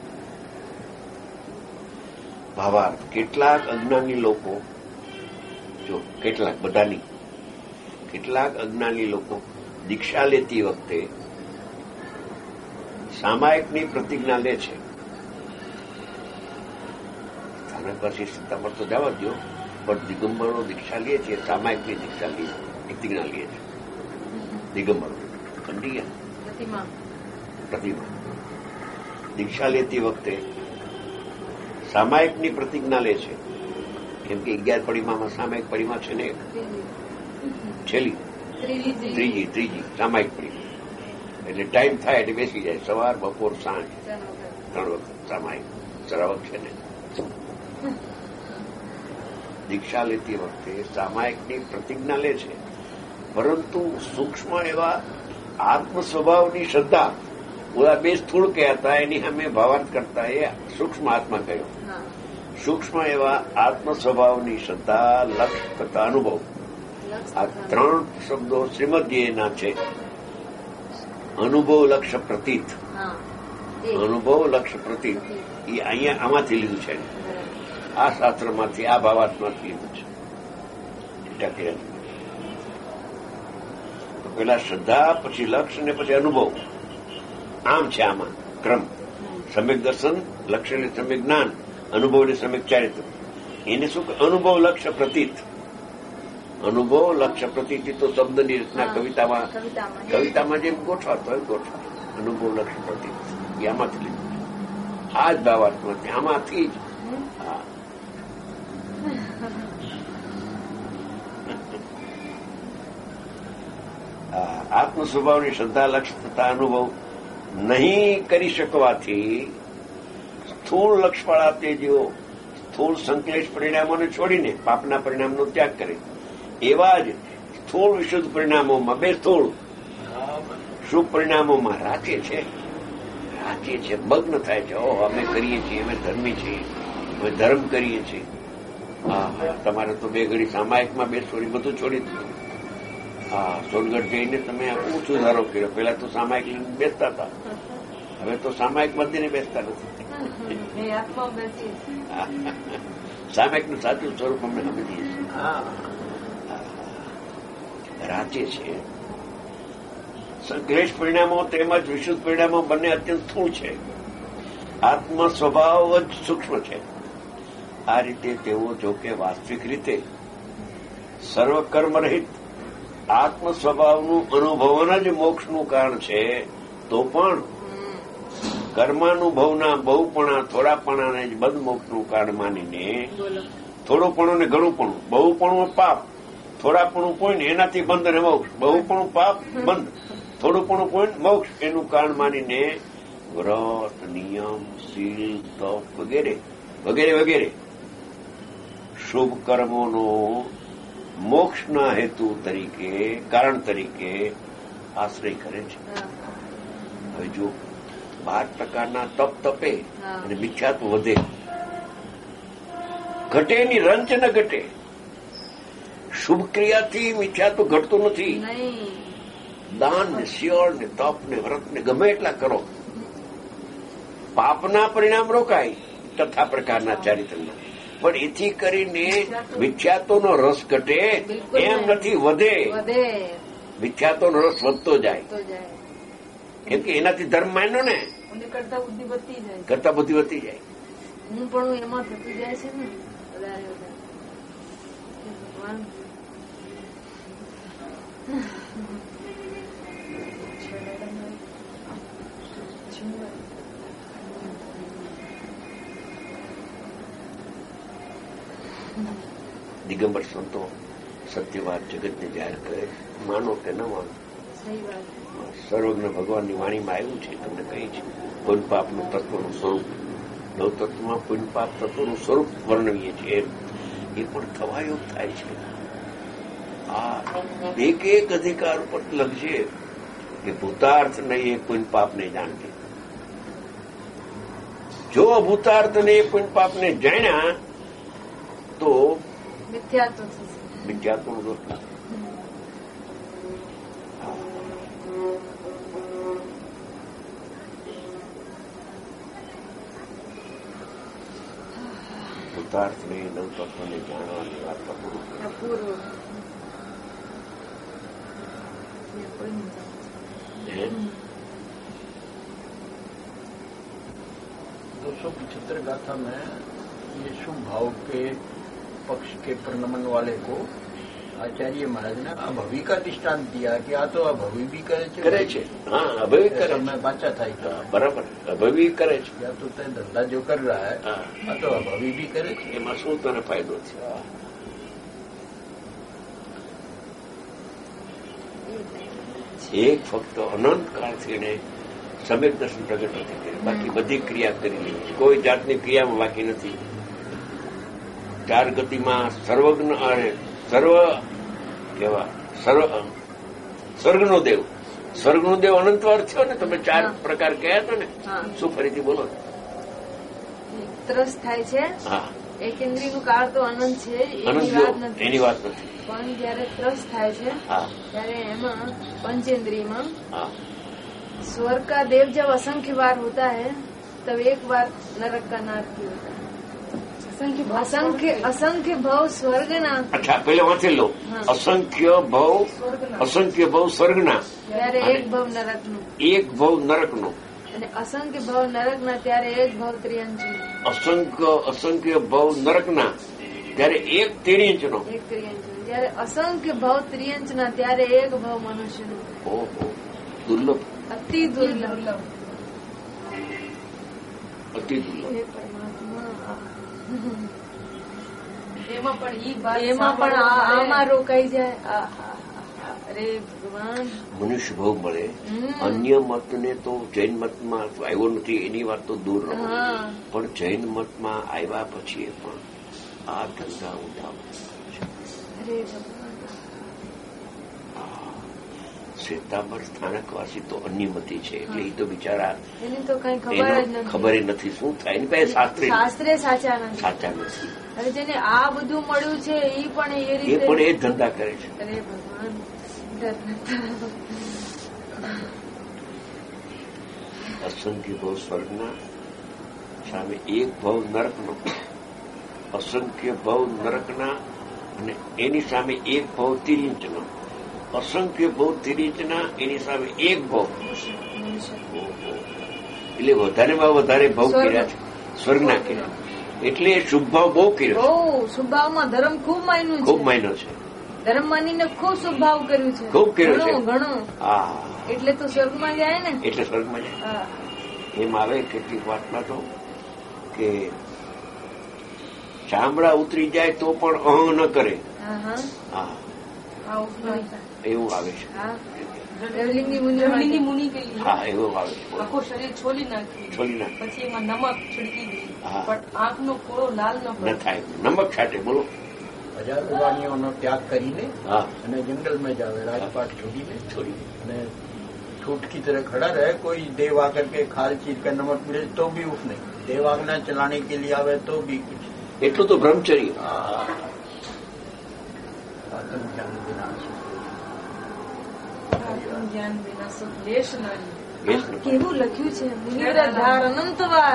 ભાવાર્થ. કેટલાક અજ્ઞાની લોકો, જો કેટલાક બધાની, કેટલાક અજ્ઞાની લોકો દીક્ષા લેતી વખતે સામાયિકની પ્રતિજ્ઞા લે છે. આના પછી સત્તામાં તો જવા દો, પણ દિગંબરો દીક્ષા લે છે, સામાયિકની દીક્ષા લે પ્રતિજ્ઞા લે છે. દિગંબરો સમજી ગયા? પ્રતિમા દીક્ષા લેતી વખતે સામાયિકની પ્રતિજ્ઞા લે છે. કેમ કે 11 પરિમામાં સામાયિક પરિમા છે ને એક છેલ્લી ત્રીજી સામાયિક પરિમા. એટલે ટાઈમ થાય એટલે બેસી જાય, સવાર બપોર સાંજ 3 વખત સામાયિક શ્રાવક છે ને. દીક્ષા લેતી વખતે સામાયિકની પ્રતિજ્ઞા લે છે, પરંતુ સૂક્ષ્મ એવા આત્મ સ્વભાવની શ્રદ્ધા, ઓલા 2 સ્થૂળ કયા હતા એની સામે ભાવાર્થ કરતા એ સૂક્ષ્મ આત્મા કહ્યો. સૂક્ષ્મ એવા આત્મ સ્વભાવની શ્રદ્ધા, લક્ષ્ય તથા અનુભવ, આ 3 શબ્દો શ્રીમદજીના છે. અનુભવ, લક્ષ્ય, પ્રતીત. અનુભવ, લક્ષ્ય, પ્રતીત એ અહીંયા આમાંથી લીધું છે, આ શાસ્ત્રમાંથી, આ ભાવાર્થમાંથી લીધું છે. તો પેલા શ્રદ્ધા, પછી લક્ષ્ય ને પછી અનુભવ, આમ છે આમાં ક્રમ. સમ્યક દર્શન, લક્ષ્ય ને સમ્યક જ્ઞાન, અનુભવ ને સમ્યક ચારિત્ર. એને શું અનુભવ, લક્ષ્ય, પ્રતીત. અનુભવ, લક્ષ્ય, પ્રતીત તો શબ્દની રચના કવિતામાં જેમ ગોઠવાતો હોય ગોઠવા. અનુભવ, લક્ષ્ય, પ્રતીત એ આમાંથી લીધું છે. આ જ ભાવાર્થમાંથી, આમાંથી જ. આત્મ સ્વભાવની શ્રદ્ધા, લક્ષ્ય તથા અનુભવ નહીં કરી શકવાથી સ્થૂળ લક્ષવાળા તે જેઓ સ્થૂળ સંકલેશ પરિણામોને છોડીને પાપના પરિણામનો ત્યાગ કરે, એવા જ સ્થૂળ વિશુદ્ધ પરિણામોમાં, 2 સ્થૂળ શુભ પરિણામોમાં રાચે છે, મગ્ન થાય છે. ઓહ, અમે કરીએ છીએ, અમે ધર્મી છીએ, અમે ધર્મ કરીએ છીએ. તમારે તો 2 ઘડી સામાયિકમાં બેસવું, બધું છોડી દીધું. સોનગઢ જઈને તમે શું સુધારો કર્યો? પેલા તો સામાયિક લઈને બેસતા હતા, હવે તો સામાયિક બધીને બેસતા નથી. સામાયિકનું સાચું સ્વરૂપ અમને સમજીએ છીએ. રાચે છે. સંકલેશ પરિણામો તેમજ વિશુદ્ધ પરિણામો બંને અત્યંત સ્થૂળ છે, આત્મ સ્વભાવ જ સૂક્ષ્મ છે. આ રીતે તેઓ જોકે વાસ્તવિક રીતે સર્વકર્મ રહિત આત્મ સ્વભાવનું અનુભવન જ મોક્ષનું કારણ છે, તો પણ કર્માનુભવના બહુપણા, થોડાપણાને જ બંધ મોક્ષનું કારણ માનીને, થોડુંપણું ને ઘણુંપણું, બહુપણું પાપ, થોડાપણું પુણ્ય એનાથી બંધ અને મોક્ષ, બહુપણું પાપ બંધ, થોડુંપણું પુણ્ય મોક્ષ એનું કારણ માનીને વ્રત, નિયમ, શીલ, તપ વગેરે વગેરે વગેરે શુભ કર્મોનો મોક્ષના હેતુ તરીકે, કારણ તરીકે આશ્રય કરે છે. હવે જો 12% તપ તપે અને મિથ્યાત્વ વધે, ઘટે ની રંચ ન ઘટે. શુભ ક્રિયાથી મિથ્યાત્વ ઘટતું નથી. દાન ને શિયોળ ને તપ ને વ્રત ને ગમે એટલા કરો, પાપના પરિણામ રોકાય તથા પ્રકારના ચારિત્રના, પણ એથી કરીને મિથ્યાત્વનો રસ ઘટે એમ નથી, વધે. મિથ્યાત્વનો રસ વધતો જાય, કેમ કે એનાથી ધર્મ માન્યો ને, કરતા બુદ્ધિ વધતી જાય. હું પણ એમાં થતી જાય છે ને વધારે. દિગંબર સંતો સત્ય વાત જગતને જાહેર કરે, માનો કે ન માનો. સર્વજ્ઞ ભગવાનની વાણીમાં આવ્યું છે, તમને કહી છે પુણ્ય પાપનું તત્વનું સ્વરૂપ. નવતત્વમાં પુણ્ય પાપ તત્વનું સ્વરૂપ વર્ણવીએ છીએ, એ પણ થવાયોગ થાય છે. આ એક અધિકાર ઉપર લખજે કે ભૂતાર્થ નહીં એ પુણ્ય પાપને જાણજે. જો ભૂતાર્થ ને એ પુણ્ય પાપને જાણ્યા તો મિથ્યાત્વનો દોષ લાગે. ભૂતાર્થને નવતત્વને જાણવાની વાત પૂરું. दो 275 गाथा में ये शुभ भाव के पक्ष के प्रनमन वाले को आचार्य महाराज ने अभवी का दृष्टांत दिया कि आ तो अभवी भी करे છે હા અભવી કરે मैं बाचा था બરાબર અભવી કરે છે या तो तय धंधा जो कर रहा है आ तो अभवी भी करे એમાં શું તને ફાયદो છે એક ફક્ત અનંત કાળથી એને સમ્યક દર્શન પ્રગટ નથી કર્યું બાકી બધી ક્રિયા કરી લીધી છે કોઈ જાતની ક્રિયામાં બાકી નથી ચાર ગતિમાં સર્વજ્ઞ અને સર્વ કેવા સ્વર્ગનો દેવ અનંતવાર થયો ને તમે ચાર પ્રકાર કયા હતા ને શું ફરીથી બોલો ત્રસ થાય છે હા એકેન્દ્રીયનું કાળ તો અનંત છે એની વાત નથી પણ જયારે ત્રસ થાય છે ત્યારે એમાં पंचेंद्रिय स्वर्ग का देव जब असंख्य बार होता है तब एक बार नरक का नाथ भी होता है असंख्य भव स्वर्ग ना अच्छा पहले वांचे लो असंख्य भव स्वर्ग ना ત્યારે એક ભવ નરક નું અને અસંખ્ય ભવ નરક ના ત્યારે એક ભવ ત્રિયંચ અસંખ્ય ભવ નરક ના ત્યારે એક ત્રિયંચ નો જયારે અસંખ્ય ભવ ત્રિયંચ ના ત્યારે એક ભવ મનુષ્ય નું ઓહો દુર્લભ અતિ દુર્લભ એમાં પણ આમાં રોકાઈ જાય અરે ભગવાન મનુષ્ય ભોગ મળે અન્ય મતને તો જૈન મતમાં આવ્યો નથી એની વાત તો દૂર રહો પણ જૈન મતમાં આવ્યા પછી પણ આ ધંધા ઉઠાવ શ્વેતાંબર સ્થાનકવાસી તો અન્યમતી છે એટલે એ તો બિચારા એની તો કઈ ખબર નથી શું થાય એની પાસે શાસ્ત્રે સાચા નથી અને જેને આ બધું મળ્યું છે એ પણ એ રીતે એ ધંધા કરે છે અરે ભગવાન અસંખ્ય ભવ સ્વર્ગના સામે એક ભવ નરકનો અસંખ્ય ભવ નરકના અને એની સામે એક ભવ તિર્યંચનો અસંખ્ય ભવ તિર્યંચના એની સામે એક ભવ એટલે વધારેમાં વધારે ભવ કર્યા છે સ્વર્ગના કર્યા એટલે શુભ ભાવ બહુ કર્યો છે શુભ ભાવમાં ધર્મ ખૂબ માન્યો છે ધર્મ માનીને ખૂબ શુભ ભાવ કર્યું છે ખૂબ કર્યું છે ઘણો હા એટલે તો સ્વર્ગમાં જાય ને એટલે સ્વર્ગમાં જાય એમ આવે કેટલીક વાતમાં તો કે ચામડા ઉતરી જાય તો પણ અહં ન કરે હા એવું આવે છે હા એવું આવે છે આખું શરીર છોલી નાખે પછી એમાં નમક છિડકી દે પણ આંખનો કોળો લાલ ન થાય નમક છાંટે બોલો હજારો વાણીઓનો ત્યાગ કરીને અને જંગલમાં જાવે राजपाट छोड़ी અને ठूठ की तरह खड़ा रहे कोई देव आकर के खाल चीर कर नमक मिले तो भी उठ नहीं देव आज्ञा चलाने के लिए आवे तो भी कुछ એટલું તો બ્રહ્મચર્ય જ્ઞાન વિના સુખ લેશ નહીં કેવું લખ્યું છે મુનિવરાધાર અનંતવાર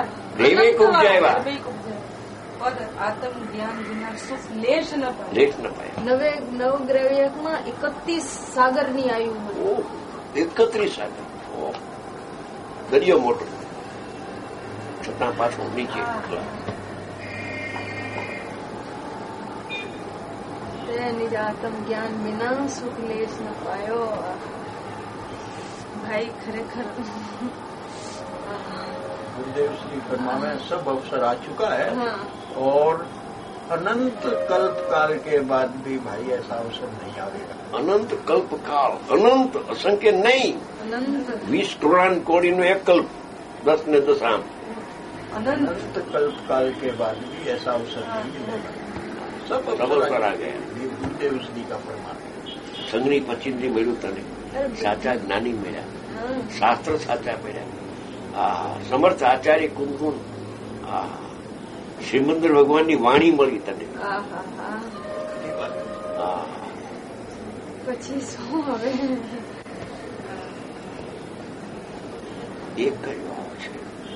આત્મ જ્ઞાન વિના સુખ લેશ ન પાય નવગ્રહમાં 31 સાગરની આયુ હોય 31 સાગર દરિયો મોટો છતાં પાછું નીચે નિજ આત્મ જ્ઞાન વિના સુખ લેશ ન પાયો भाई खरेखर गुरुदेव श्री ब्रह्मा में सब अवसर आ चुका है और अनंत कल्प काल के बाद भी भाई ऐसा अवसर नहीं आएगा अनंत कल्प काल अनंत असंख्य नहीं अनंत 20 करोड़ कोड़ी नो एक कल्प 10 ने 10 आम अनंत कल्प काल के बाद भी ऐसा अवसर नहीं मिलेगा सब अवसर आ गया गुरुदेव श्री का प्रमाण संगनी पचिंदी मेळ्યું તને સાચા જ્ઞાની મળ્યા શાસ્ત્ર સાચા મળ્યા સમર્થ આચાર્ય કુંકુમ શ્રીમંદર ભગવાનની વાણી મળી તને પછી શું હવે એક કહેવા છે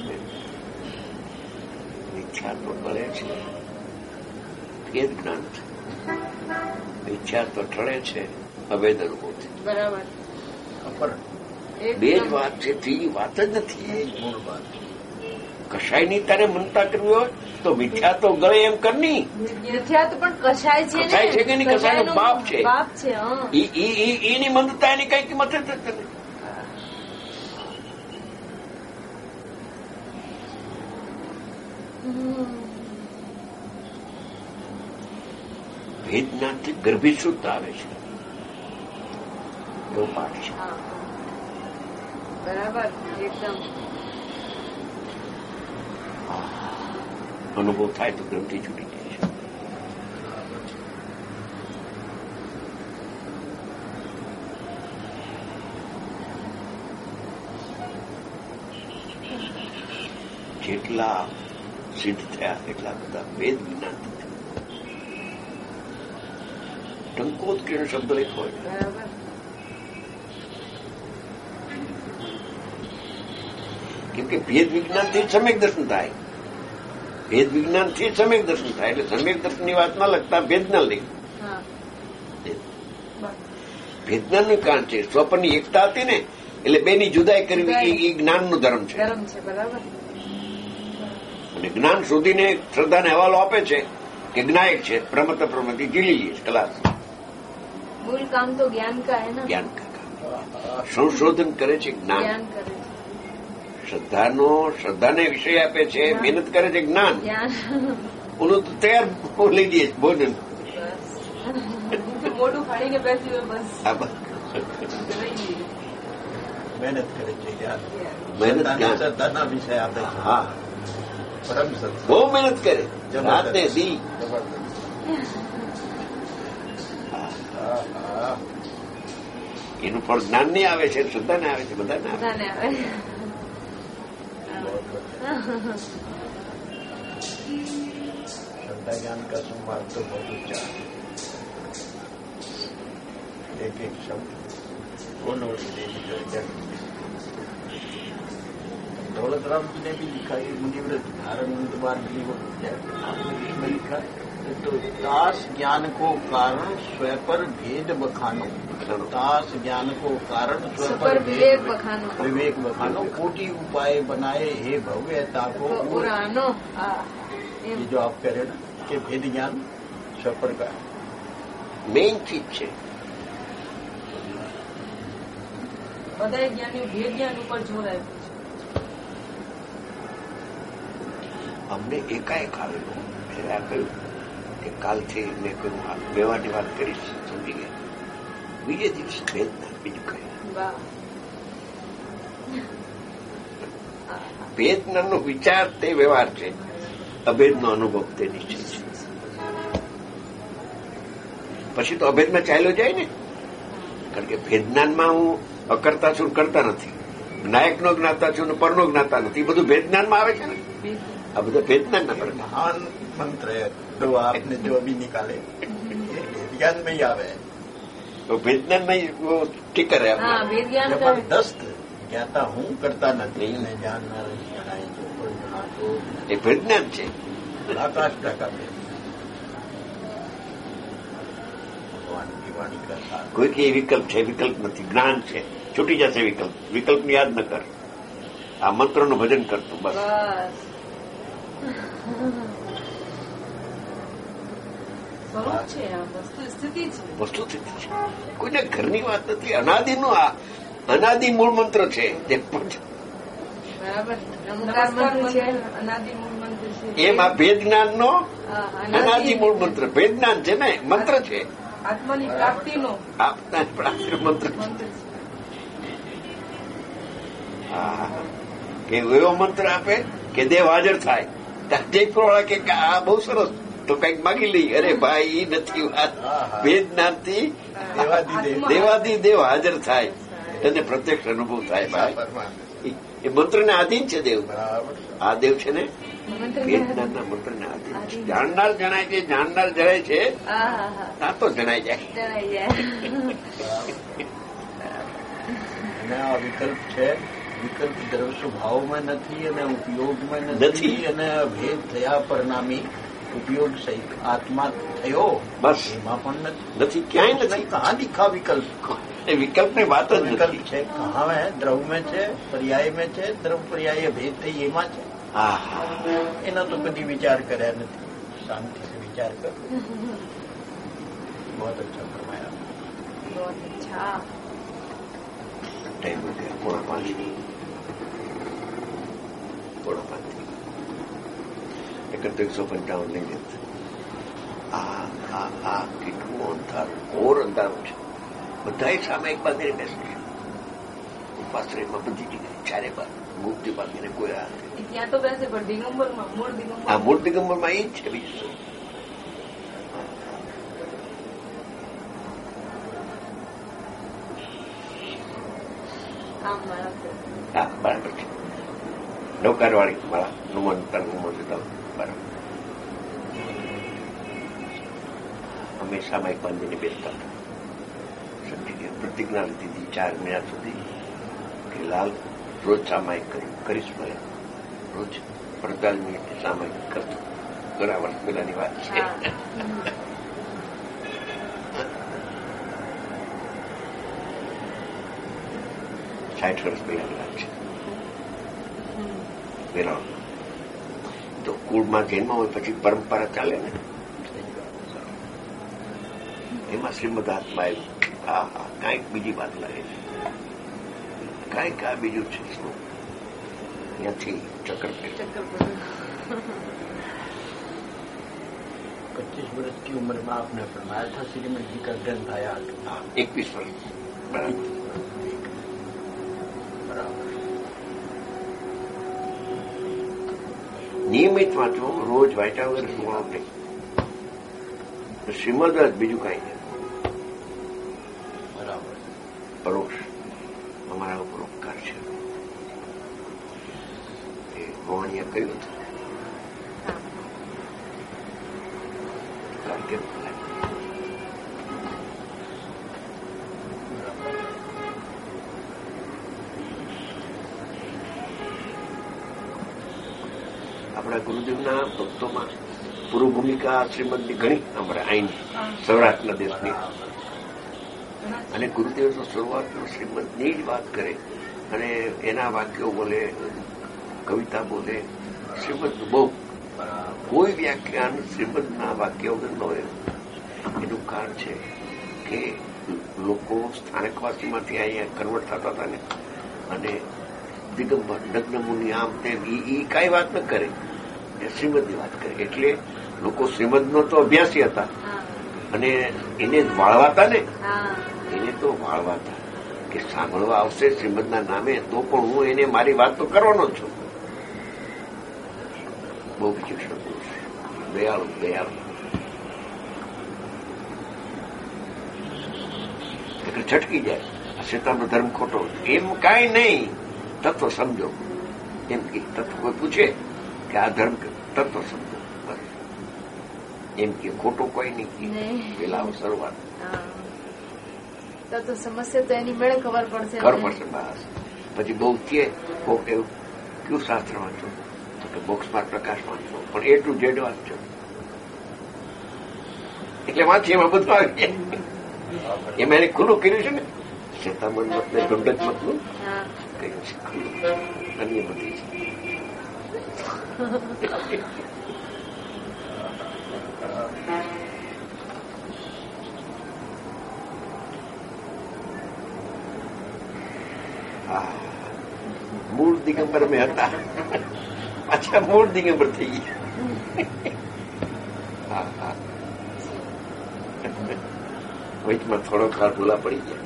મિથ્યા તો મળે છે એ જ જ્ઞાન છે મિથ્યા તો ઠળે છે અભેદ અનુભવથી બરાબર બે જ વાત છે ત્રીજી વાત જ નથી મૂળ વાત કશાયની તારે મનતા કરવી હોય તો મિથ્યા તો ગળે એમ કરની. મિથ્યા તો પણ કશાય છે, કશાય છે કે નહીં? કશાયનો બાપ છે. બાપ છે. એની મંદતા એની કઈ કિંમત જ નથી. ભેદનાથી ગર્ભી શુદ્ધ આવે છે, એવો પાઠ છે. બરાબર, એકદમ અનુભવ થાય તો ગ્રંથિ છૂટી જાય છે. જેટલા સિદ્ધ થયા એટલા બધા વેદ વિજ્ઞાન ટંકોત્કીર્ણ શબ્દ એક હોય. કેમ કે ભેદ વિજ્ઞાનથી સમ્યક દર્શન થાય. ભેદ વિજ્ઞાનથી સમ્યક દર્શન થાય એટલે સમ્યક દર્શનની વાત ના લગતા ભેદના લઈ. ભેદનાનું કારણ છે સ્વપનની એકતા હતી ને એટલે બેની જુદાઈ કરવી એ જ્ઞાનનું ધર્મ છે. અને જ્ઞાન શોધીને શ્રદ્ધાને હવાલો આપે છે કે જ્ઞાયક છે, પ્રમત પ્રમતિ જીલી લે છે. કલાસ મૂળ કામ તો જ્ઞાન કા હે ના. જ્ઞાન કા સંશોધન કરે છે જ્ઞાન. શ્રદ્ધાને વિષય આપે છે, મહેનત કરે છે જ્ઞાન. ઓલું તો તૈયાર લઈ દઈએ ભોજન. મોટું ફાડીને બેસી બસ મહેનત કરે છે. મહેનત શ્રદ્ધાના વિષય આપે છે. હા, બહુ મહેનત કરે રાતે દી. એનું ફળ જ્ઞાન નહીં આવે છે, શ્રદ્ધાને આવે છે, બધાને આવે. श्रद्धा ज्ञान का संवाद तो बहुत ऊंचा है. एक एक शब्द दौलतराम जी ने भी लिखा है, मुनिव्रत धारण इसमें लिखा तो दास ज्ञान को कारण स्वयं पर भेद बखानो. दास ज्ञान को कारण स्वयं पर विवेक बखानो. कोटि उपाय बनाए हे भव्यता को उरानो. ये जो आप कह रहे ना कि भेद ज्ञान स्व पर का मेन चीज છે. બધા જ્ઞાની ભેદ જ્ઞાન ઉપર જોર આપ્યું છે. અમને એકાએક આવેલો ત્યારે આ કહ્યું કે કાલથી મેં કહ્યું વ્યવહારની વાત કરીશ, સમજી ગયા. બીજે દિવસે ભેદના બીજું કહ્યું. ભેદનાનો વિચાર તે વ્યવહાર છે, અભેદનો અનુભવ તે નિશ્ચય છે. પછી તો અભેદમાં ચાલ્યો જાય ને, કારણ કે ભેદજ્ઞાનમાં હું અકર્તા છું, કરતા નથી. નાયકનો જ્ઞાતા છું ને પરનો જ્ઞાતા નથી. બધું ભેદજ્ઞાનમાં આવે છે ને. આ બધા ભેદજ્ઞાનના પ્રકાર. महान मंत्र है तो आपने जो अभी निकाले ज्ञान में ही आवे तो भेदज्ञान में वो टिकर है. जबरदस्त ज्ञाता हूँ करता नहीं जानना એ ભેદજ્ઞાન છે. आकाश टका में भगवान की वाणी का साथ. કોઈ કે વિકલ્પ છે, વિકલ્પ નથી, જ્ઞાન છે. છૂટી જશે વિકલ્પ. વિકલ્પની યાદ ન કર. આ મંત્રનું ભજન કરતું બસ. વસ્તુસ્થિતિ છે. કોઈને ઘરની વાત નથી. અનાદિનું આ અનાદિ મૂળ મંત્ર છે. એમ આ ભેદ જ્ઞાનનો અનાદિ મૂળ મંત્ર. ભેદ જ્ઞાન છે ને, મંત્ર છે. આત્માની પ્રાપ્તિનો મંત્ર કે એવો મંત્ર આપે કે દેવ હાજર થાય. જયપુરવાળા કે આ બહુ સરસ, તો કઈક માગી લઈ. અરે ભાઈ નથી વાત. ભેદ જ્ઞાનથી દેવાદી દેવ હાજર થાય, તેને પ્રત્યક્ષ અનુભવ થાય. ભાઈ એ મંત્રને આધીન છે દેવ. આ દેવ છે ને ભેદ જ્ઞાનના મંત્રને આધીન છે. જાણનાર જણાય છે, જાણનાર જણાય છે, આ તો જણાય જાય. આ વિકલ્પ છે. વિકલ્પ દ્રવ સ્વભાવમાં નથી અને ઉપયોગમાં નથી અને ભેદ થયા પરિણામી ઉપયોગ સહિત આત્મા થયો બસ એમાં પણ નથી. ક્યાંય નથી. કહાં દિખા વિકલ્પ? એ વિકલ્પની વાત જ વિકલ્પ છે. કહાં હે? દ્રવ में છે, પર્યાય में છે. દ્રવ પર્યાય ભેદ થઈ એમાં છે. એનો તો કદી વિચાર કર્યા નથી. શાંતિથી વિચાર કરો. બહુ અચ્છા ફરમાયા. बहुत अच्छा. टाइम हो गया 4:45. 4:45. એક તો 155 લઈ જતા. કેટલું અંધારું, ઘોર અંધારું છે. બધા સામે એક બાંધીને બેસે છે. ઉપાશ્રયમાં બધી જગ્યાએ ચારે બાર મુક્તિ બાંધીને કોઈ ત્યાં તો બેસે, પણ દિગંબરમાં મૂળ દિગંબરમાં એ જ છે. બીજું બરાબર છે. નૌકારવાળી મારા નુમન બરાબર હંમેશા માઇક બાંધીને બેસતા હતા. સમજી ગયા. પ્રતિજ્ઞા લીધી હતી 4 મહિના સુધી કે લાલ રોજ સામાયિક કરીશ. ભલે રોજ 48 મિનિટ સામાયિક કરતો. ઘણા વર્ષ પહેલાની વાત છે. 60 વર્ષ પહેલાની વાત છે. વેરાણ તો કુળમાં જન્મ હોય પછી પરંપરા ચાલે ને, એમાં શ્રીમદ આત્મા આવ્યું. કાંઈક બીજી વાત લાગે છે. કાંઈક આ બીજું છે. ત્યાંથી ચક્કર 25 વર્ષ की उम्र में आपने फरमाया था श्रीमद जी का ग्रंथ आया. 21 વર્ષ. બરાબર. નિયમિત વાંચો, રોજ વાંચ્યા વગર સુવાનો નહીં. શ્રીમદ જ બીજું કઈ નહીં. બરાબર. પરોક્ષ અમારા ઉપર ઉપકાર છે. એ રોહણીએ કહ્યું હતું. કેમ આપણા ગુરુદેવના ભક્તોમાં પૂર્વ ભૂમિકા શ્રીમદની ઘણી અમારા અહીંની સૌરાષ્ટ્રના દેશની. અને ગુરુદેવ તો શરૂઆતમાં શ્રીમદની જ વાત કરે અને એના વાક્યો બોલે, કવિતા બોલે. શ્રીમદ બહુ કોઈ વ્યાખ્યાન શ્રીમદના વાક્ય વગર ન હોય. એનું કારણ છે કે લોકો સ્થાનકવાસીમાંથી અહીંયા કન્વર્ટ થતા હતા ને, અને દિગંબર નગ્ન મુનિ આમ તેમ એ કાંઈ વાત ન કરે, એ શ્રીમદની વાત કરે. એટલે લોકો શ્રીમદનો તો અભ્યાસી હતા અને એને વાળવાતા ને, એને તો વાળવાતા કે સાંભળવા આવશે શ્રીમદના નામે તો પણ હું એને મારી વાત તો કરવાનો જ છું. બહુ વિચિત્ર પુરુષ, દયાળુ દયાળુ. એટલે છટકી જાય શેતાનો ધર્મ ખોટો એમ કાંઈ નહીં. તત્વ સમજો એમ કે તત્વ કોઈ પૂછે કે આ ધર્મ તત્વ સમજો બસ એમ કે ખોટો કોઈ નહીં. પેલા શરૂઆત તો સમસ્યા તો એની મેળે ખબર પડશે. બસ પછી બહુ કે કોક એવું કયું શાસ્ત્ર વાંચો તો કે બોક્સમાં પ્રકાશ વાંચો, પણ એ ટુ ઝેડ વાંચો. એટલે વાંચી એમાં બધું આવી જાય. એમાં એને ખુલ્લું કર્યું છે ને, શેતામન મત ને ઢુંડક મતનું કહ્યું છે ખુલ્લું. અન્ય બધી મૂળ દિગંબર મેં હતા, પાછા મૂળ દિગંબર થઈ ગયા. વચમાં થોડો કાળ ભૂલા પડી ગયા.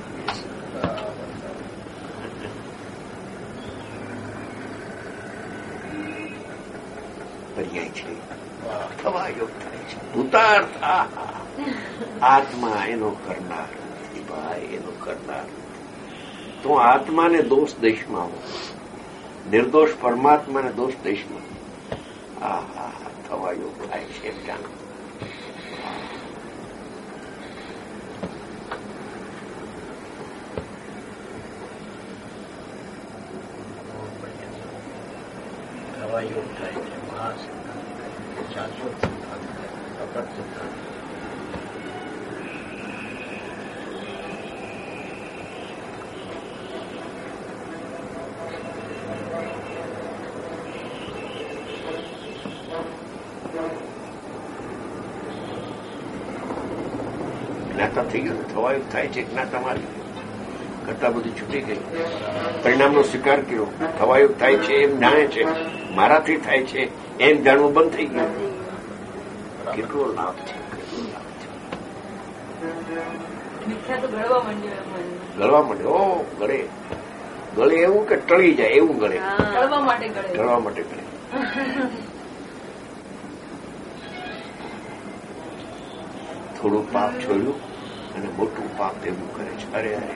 પર્યાય છે, થવા યોગ થાય છે. ભૂતાર્થ આત્મા એનો કરનાર નથી ભાઈ, એનો કરનાર. તો આત્માને દોષ દેશમાં આવો, નિર્દોષ પરમાત્માને દોષ દેશમાં. થવા યોગ થાય છે એમ જાણો. યોગ થાય છે. મહાસિદ્ધાંત શાશ્વત સિદ્ધાંત અપર સિદ્ધાંત. જ્ઞાતા થઈ ગયું, થવાયું થાય છે, જ્ઞાતા મારી કરતા બધી છૂટી ગઈ, પરિણામનો સ્વીકાર કર્યો, થવાયું થાય છે એમ જાણે છે, મારાથી થાય છે એમ જાણવું બંધ થઈ ગયું. કેટલો લાભ છે, કેટલો લાભ છે. ગળવા માંડ્યો, ગળે ગળે એવું કે ટળી જાય એવું ગળે, ઢળવા માટે ગળે. થોડું પાપ છોડ્યું અને મોટું પાપ ભેગું કરે છે. અરે અરે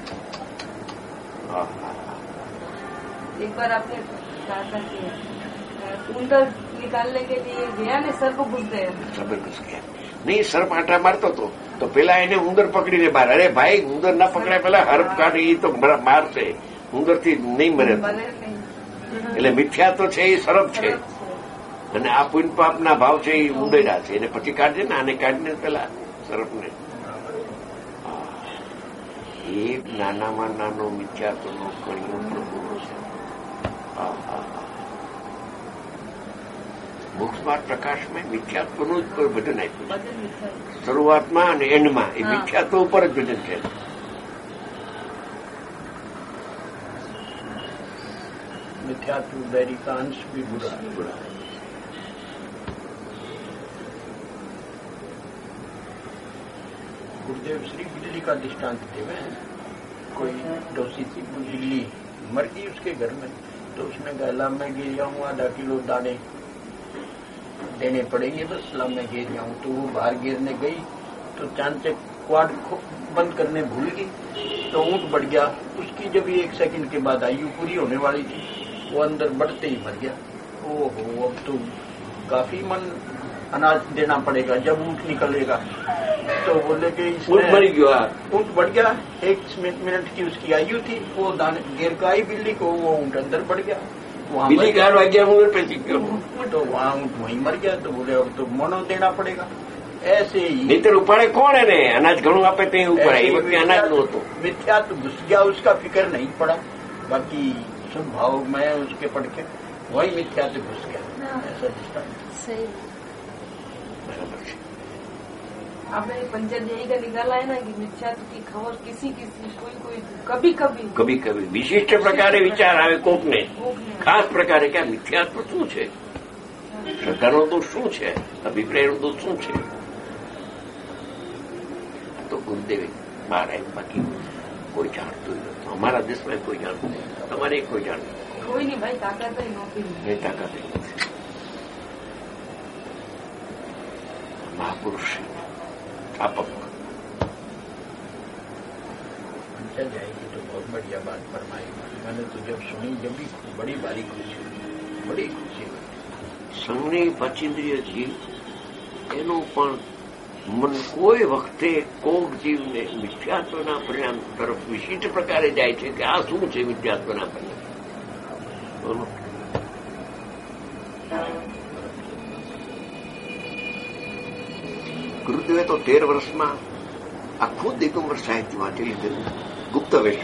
एक बार आपने कहा था कि उंदर निकालने के लिए गया ने सर्प घुस गया. सर्प घुस गया नहीं, सर्प आटा मारतो હતો તો પેલા એને ઉંદર પકડીને બહાર, અરે ભાઈ ઉંદર ના પકડાય, પેલા હરપ કાઢે, એ તો મારશે, ઉંદર થી નહીં મરે. એટલે મિથ્યા તો છે એ સરપ છે, અને આ પુણ્ય પાપ ના ભાવ છે એ ઉંદરડા છે. એને પછી કાઢજે ને, આને કાઢીને પેલા સરપને. એક નાનામાં નાનો મિથ્યાત્વનો કણિયો પ્રભુનો છે. મોક્ષમાર્ગ પ્રકાશમાં મિથ્યાત્વનું જ કોઈ ભજન આપ્યું, શરૂઆતમાં અને એન્ડમાં એ મિથ્યાત્વ ઉપર જ ભજન છે. मिथ्यात्व वैरी का अंश भी बुरा. गुरुदेव श्री बिजली का दृष्टांत देवे. कोई डोसी थी, वो बिल्ली मर गई उसके घर में, तो उसने कहा मैं गिर जाऊँ, आधा किलो दाने देने पड़ेंगे, बस मैं गिर जाऊँ. तो वो बाहर गिरने गई तो चांद से क्वाड बंद करने भूल गई, तो ऊंट बढ़ गया. उसकी जब 1 सेकंड के बाद आयु पूरी होने वाली थी, वो अंदर बढ़ते ही मर गया. ओहो, अब तो काफी मन अनाज देना पड़ेगा जब ऊंट निकलेगा. तो बोले कि ऊंट मर गया, ऊंट बढ़ गया. 1 मिनट की उसकी आयु थी, वो दाने गिर का आई बिल्ली को, वो ऊंट अंदर बढ़ गया. बिल्ली गाड़ आ गया, ऊंट पे चिप गया, तो वहाँ ऊंट वहीं मर गया. तो बोले अब तो मोनो देना पड़ेगा. ऐसे ही नहींतर उपाड़े कोण है ने अनाज घणું આપે તે ઉપાડે, એ વખતે અનાજ નહોતું. मिथ्या तो घुस गया, उसका फिक्र नहीं पड़ा. बाकी शुभ भाव में उसके पढ़ के वही मिथ्या से घुस गया. ऐसा दृष्टांत सही. बराबर છે. आपने पंचाध्यायी का निकाला है ना कि मिथ्यात्व की खबर किसी किसी कोई कभी कभी કભી કભી વિશિષ્ટ પ્રકારે વિચાર આવે કોકને, ખાસ પ્રકારે કે આ મિથ્યાત્વ શું છે, શ્રદ્ધાનો દોષ શું છે, અભિપ્રાયનો દોષ શું છે. તો ગુરુદેવે મારા બાકી કોઈ જાણતું નથી. અમારા દેશમાં કોઈ જાણતું નહીં, તમારે કોઈ જાણતું कोई नहीं भाई, ताकत ही नौकरी નહીં, તાકાત નથી. महापुरुष स्थापक. चल जाएगी तो बहुत बढ़िया बात फरमाई. मैंने तो जब सुनी, जब भी बड़ी भारी खुशी, बड़ी खुशी हुई. સંઘની પચિન્દ્રિય જીવ એનું પણ મન કોઈ વખતે કોક જીવને મિથ્યાત્વના પરિણામ તરફ વિશિષ્ટ પ્રકારે જાય છે કે આ શું છે મિથ્યાત્વના પરિણામ. ગુરુદેવે તો 13 વર્ષમાં આખું દિગંબર સાહિત્ય વાંચી લીધેલું. ગુપ્ત વેશ